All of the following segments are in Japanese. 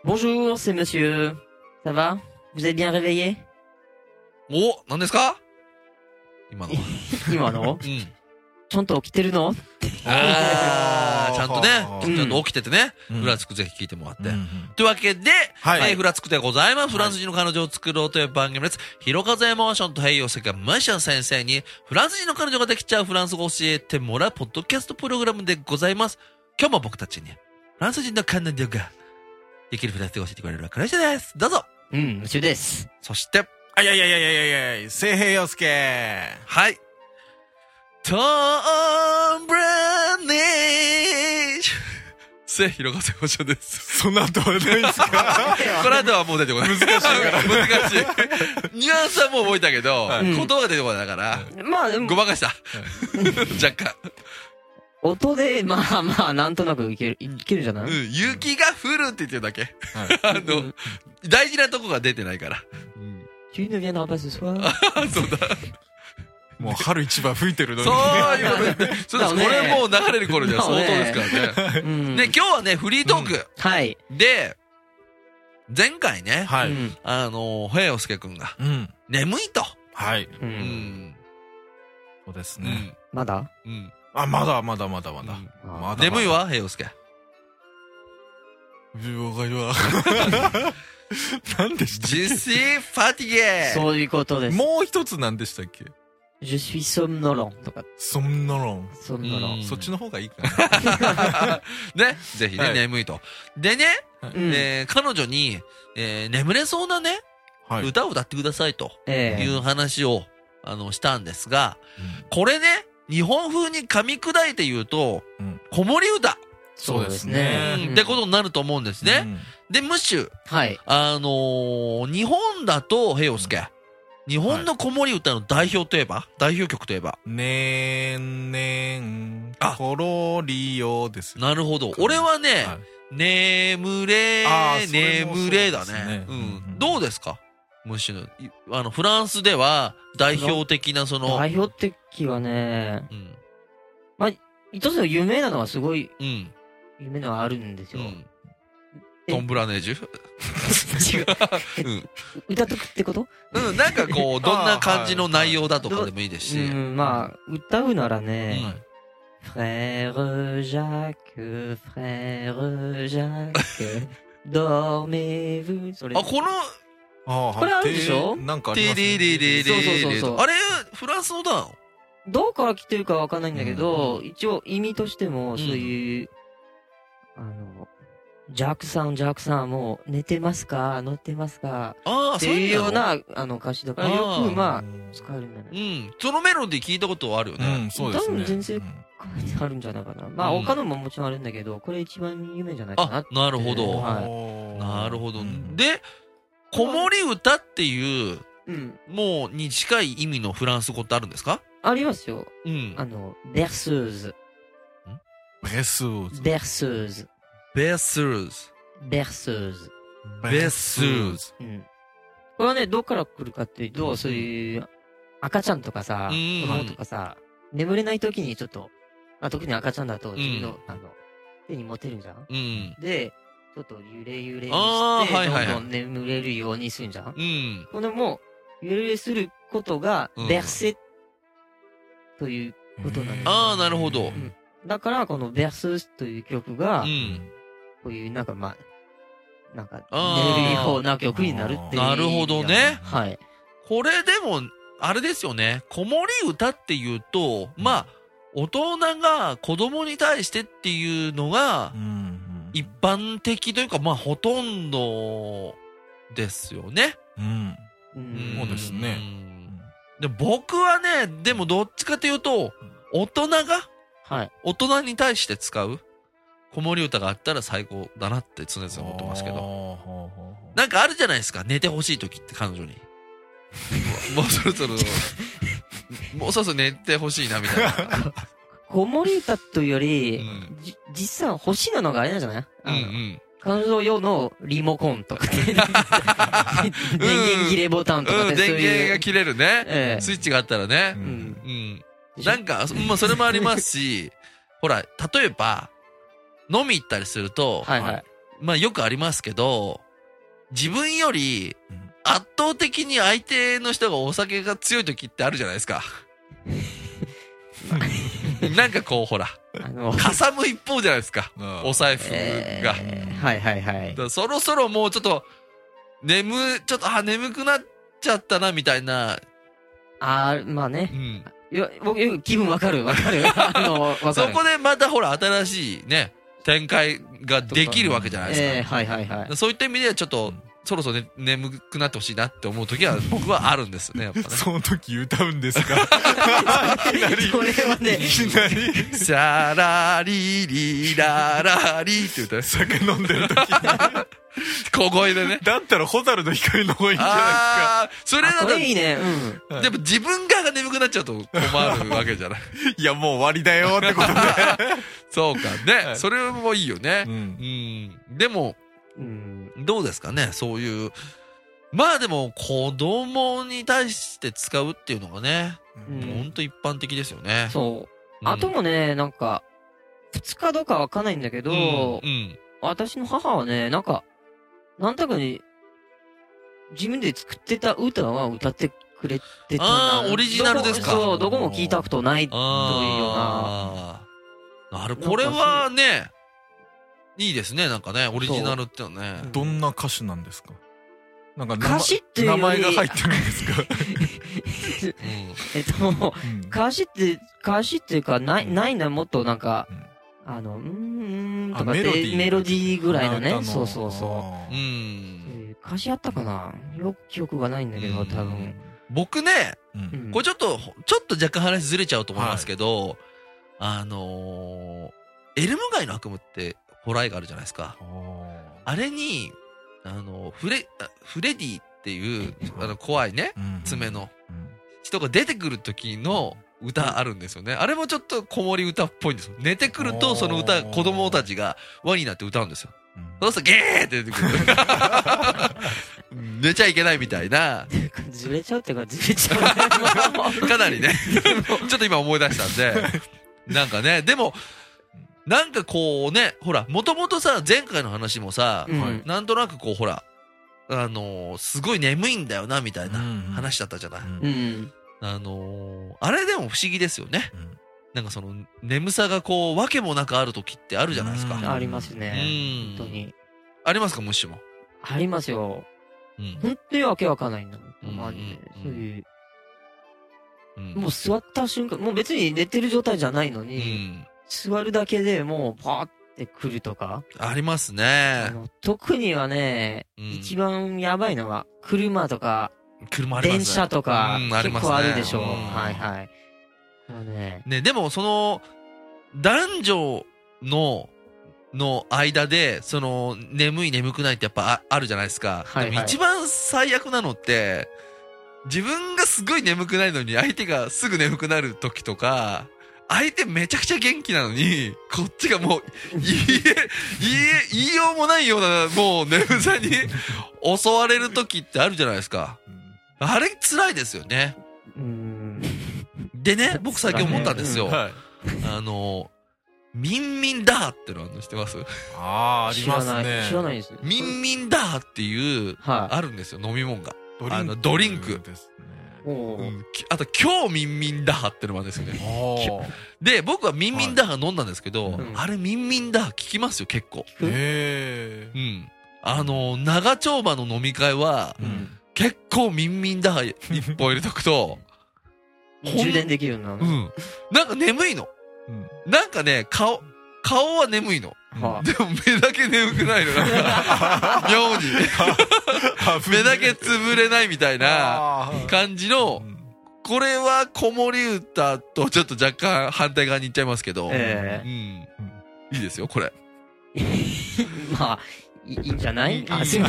Bonjour, c'est monsieur. Ça va? Vous êtes bien réveillé? お、何ですか今の。 今のうん。 ちゃんと起きてるの？ あー、ちゃんとね、 うんちゃんと起きててね、 うんフラつくぜひ聞いてもらって。 うんうんというわけで、 はいフラつくでございます。フランス人の彼女を作ろうという番組です。ひろかぜエモーションと平洋世界ムーション先生に、フランス人の彼女ができちゃうフランス語を教えてもらうポッドキャストプログラムでございます。今日も僕たちに、フランス人の彼女ができるフランス語を教えてくれる彼女です。どうぞ。 うん、monsieurです。 そして、 あ、いやいやいやいやいやいや、聖平洋介。 はい。トーンブラネージせ、ひろかせましょうです。 そんな後はないですか？ この後はもう出てこない。難しいから。難しい。ニュアンスはもう覚えたけど、 はい言葉が出てこないから、 まあでもご、まかした。若干。 音で、まあまあ、なんとなくいけるじゃない？ 雪が降るって言ってるだけ。 はい大事なとこが出てないから。 Tu ne viendras pas ce soir? そうだ。 もう春一番吹いてるのに。 そういうことで。そうです。こだねれもう流れる頃には相当ですからね。 うん。 で、今日はね、フリートーク。 はい。 で、前回ね、 はい。 うん平洋介くんが、 うん。 眠いと。 はい。 う。 うんん。 そうですね。 うん。 まだ？ うん。 あ、まだまだまだまだ。 うんまだ眠いわ、平洋介。 わかるわ。何でしたっジシーファティゲそういうことでけ？ す。 もう一つ何でしたっけ？ Je suis somnolent とか。 ソムノロン。 somnolent。 そっちの方がいいかな。 ね、ぜひね、 はい眠いと。でね、 うん彼女に、眠れそうなね、 はい。 歌を歌ってくださいとええいう話を、したんですが、これね、日本風に噛み砕いて言うと、 うん子守歌、 そうですねうんってことになると思うんですね。で、ムッシュ、 はい。 日本だと、平洋介、日本の子守歌の代表といえば、代表曲といえば、 ねんねん、 あコロリオです。 なるほど。俺はね、 はい眠れあーそれも眠れだそうですね。 ねううんん。どうですかムッシュの、フランスでは代表的なその、 代表的はね、 うん。 一つの有名なのはすごいうん。 有名なのはあるんですよ。 うん。 えトンブラネージュ違う。歌っとくってこと？ うん、なんかこう、どんな感じの内容だとかでもいいですし。 うん、まあ、歌うならうね、 ん。 Frère Jacques, Frère Jacques, dormez-vous? それあ、この、 あこれあるでしょなんかありますテレレレレそうそうそうそうあれ、フランスの歌なのどうから来てるかわかんないんだけど、一応意味としても、そういう、ジャックさん、もう寝てますか乗ってますかああ、 ってそういうような。 な、歌詞だから、よあーく、まあ、使えるんだうね。 ん。そのメロディー聞いたことはあるようね。 ん、そうですね。 多分全然うん書いてあるんじゃないかな。まあ、 うん他のももちろんあるんだけど、これ一番有名じゃないかなあ、なるほど。 はいなるほど。 うんで、子守歌っていう、 うん。 もう、に近い意味のフランス語ってあるんですかありますよ。 うん。 ベルセーズ。 ベスーズ。 ベルセーズ。 ベスーズ。 ベルセーズ。 ベスーズ。 うん。これはね、どっから来るかっていうと、そういう、赤ちゃんとかさ、 うん子供とかさ、眠れない時にちょっと、特に赤ちゃんだと自分の、手に持てるじゃんうん。 で、ちょっと揺れにして、 あーはいはいはいどんどん眠れるようにするんじゃんうん。 これも、揺れすることがうん、 ベルセということなんです。 ああ、なるほど。 だから、このベルスという曲が、 うん。 こういう、なんかまあ、なんか、 あー寝るような曲になるっていう。 なるほどね。 はい。 これでも、あれですよね。子守歌っていうと、まあ、大人が子供に対してっていうのがう、ん一般的というか、まあ、ほとんどですよね。 うん。 うんそうですねんで、僕はね、でもどっちかというと、大人がはい。 大人に対して使う子守歌があったら最高だなって常々思ってますけど。 ど。 なんかあるじゃないですか。寝てほしい時って彼女に。もうそろそろ、もうそろそろ寝てほしいなみたいな。 子守歌というより、 うん実際欲しいのがあれなんじゃないうんうん。 彼女用のリモコンとか、電源切れボタンとかで、 電源が切れるね。 ええスイッチがあったらねう。 うんうん。なんか、まあそれもありますし、ほら、例えば、飲み行ったりすると、 はいはい。 まあよくありますけど、自分より圧倒的に相手の人がお酒が強い時ってあるじゃないですか。なんかこうほら、かさむ一方じゃないですか。お財布が。 はいはいはい。 そろそろもうちょっと、眠くなっちゃったな、みたいな。 まあね。 うん。 いや、僕、気分わかる。わかる。 そこでまたほら、新しいね、展開ができるわけじゃないですか。 はいはいはい。 そういった意味ではちょっと、そろそろね、眠くなってほしいなって思う時は、僕はあるんですね、やっぱね。 その時歌うんですか？ それはね、 いきなり。 シャラリリララリって歌う。 酒飲んでる時に。 小声でね。 だったら、ホタルの光の方がいいんじゃないですか。それだと。 これいいね。 うん。でも自分が眠くなっちゃうと困るわけじゃない。 いや、もう終わりだよってことで。 そうかね。それもいいよね。うん。でも、どうですかね、そういう。まあでも、子供に対して使うっていうのがね、ほんと一般的ですよね。 そう。あともね、なんか、2日どうかわかんないんだけど、私の母はね、なんか、なんとなくね、自分で作ってた歌は歌ってくれてたな。 オリジナルですか？ そう、どこも聞いたことないというような。 これはね、いいですね、なんかね、オリジナルってのね。 どんな歌手なんですか？なんか歌詞っていうより名前が入ってるんですか？ 歌詞っていうか、ないんだ、もっとなんか、とかってメロディーぐらいのね。そうそうそう。歌詞あったかな？よく記憶がないんだけど、多分。 僕ね、これちょっと若干話ずれちゃうと思いますけど、エルム街の悪夢ってホラー映画あるじゃないですか。あれに、フレディっていう、怖いね、爪の人が出てくる時の歌あるんですよね。あれもちょっと子守歌っぽいんですよ。寝てくるとその歌、子供たちが輪になって歌うんですよ。そうするとゲーって出てくる。寝ちゃいけないみたいな。 ずれちゃうっていうか、ずれちゃう。 かなりね。ちょっと今思い出したんで。なんかね、でも、なんかこうね、ほら、もともとさ、前回の話もさ、なんとなくこう、ほら、すごい眠いんだよな、みたいな話だったじゃない。あれでも不思議ですよね。なんかその、眠さがこう、わけもなくある時ってあるじゃないですか。 ありますね。本当に。 ありますか、ムッシュも。 ありますよ。本当にわけわかんないんだもん。マジで。そういう。もう座った瞬間、もう別に寝てる状態じゃないのに、座るだけでもうパーって来るとか。 ありますね。 特にはね、一番やばいのは、車とか、電車とか、結構あるでしょう。はいはい。 ね、でもその、男女の間で、その、眠くないってやっぱあるじゃないですか。でも一番最悪なのって、自分がすごい眠くないのに相手がすぐ眠くなる時とか、相手めちゃくちゃ元気なのに、こっちがもう、言いようもないような、もう眠さに襲われる時ってあるじゃないですか。あれ辛いですよね。でね、僕最近思ったんですよ。ミンミンダーっての知ってます？ ありますね。 知らないです。 ミンミンダーっていう、あるんですよ、飲み物が。ドリンク。あと、今日ミンミンダーってのもあるんですよね。で、僕はミンミンダー飲んだんですけど、あれミンミンダー効きますよ、結構。長丁場の飲み会は、結構ミンミンダー一本入れとくと、 充電できるんだ。 なんか眠いの。なんかね、顔は眠いの。でも目だけ眠くないの。妙に。目だけ潰れないみたいな感じの、これは子守歌とちょっと若干反対側に行っちゃいますけど、いいですよ、これ。 まあ、いいんじゃない？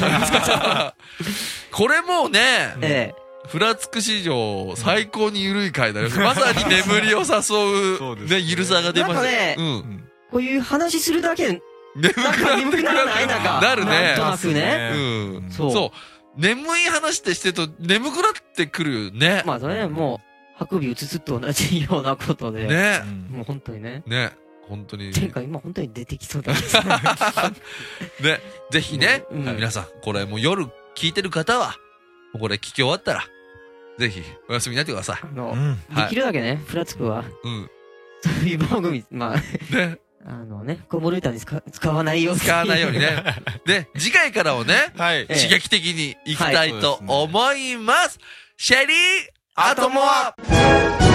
これもうね、フラつく史上最高に緩い回だよ。まさに眠りを誘う、ね、ゆるさが出ました。 なんかね、こういう話するだけで、眠くならないなんか。 なるね。 なんとなくね。 そう。眠い話ってしてると眠くなってくるよね。 まあそれね、もう、ハクビうつつと同じようなことで。 ね。 もう本当にね。 ね。 本当に。 ていうか今本当に出てきそうだね。 ね、ぜひね、皆さん、これもう夜聞いてる方は、もうこれ聞き終わったら、ぜひお休みになってください。 できるだけね、フラツクは、そういう番組、まあ、ね。コモルータに使わないように。 使わないようにね。で、次回からをね、刺激的にいきたいと思います。シェリー、アトモア